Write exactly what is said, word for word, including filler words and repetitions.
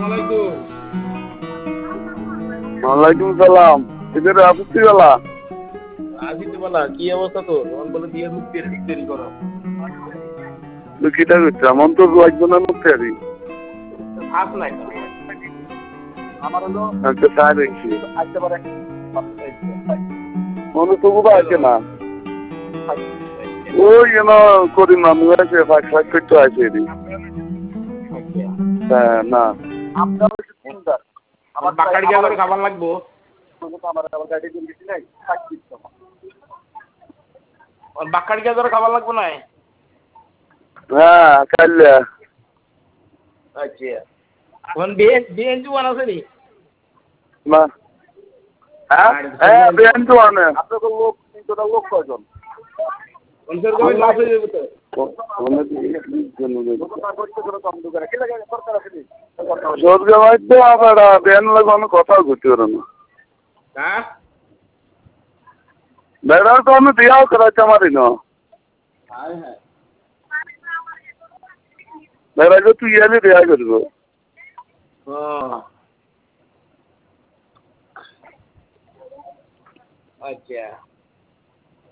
আলাইকুম। ওয়ালাইকুম সালাম। এদের আসছি বেলা। আসিতে বলা কি অবস্থা তোর? তখন বলে দিয়ে মুক্তি ঠিক দেরি করো। তুই কিটা করছিস? এমন তো লাগবে না মুক্তি আরি। আস নাই তো। আমার হলো আচ্ছা তাই দেখছি। আসতে পারে। মনে তো গুবা আছে না। ওই যেন করি মামু আছে ফাঁক ফাঁক করতে আছে এদি। হ্যাঁ না। আপনার হচ্ছে চিন্তা। আমার বাকাড়ি গিয়া করে খাবার লাগবো। আমার আবার গাড়ি দিয়ে গেছি নাই। থাকছি তো। আর বাকাড়ি গিয়া করে খাবার লাগবো নাই। হ্যাঁ কাল্লা। আচ্ছা। কোন বিএন বিএন জুয়ান আছে নি? না। হ্যাঁ হ্যাঁ বিএন জুয়ান। আপনার লোক তিনটা লোক কয়জন? অঞ্চল কবে লস হয়ে যাবে তো? তো আবার বেন লাগানো কথা ঘুরতে পারে না হ্যাঁ বেড়া তো আমি বিয়াও করাচ্ছি আমারই না বেড়াকে তুই এলে বিয়া করবো আচ্ছা